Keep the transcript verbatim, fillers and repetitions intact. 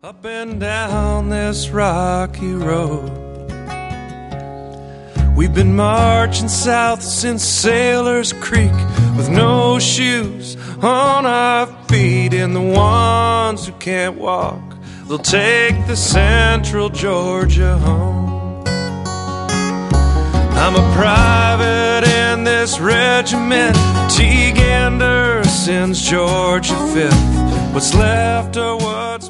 Up and down this rocky road, we've been marching south since Sailor's Creek, with no shoes on our feet. And the ones who can't walk, they'll take the Central Georgia home. I'm a private in this regiment, Teague Anderson's Georgia fifth. What's left or what's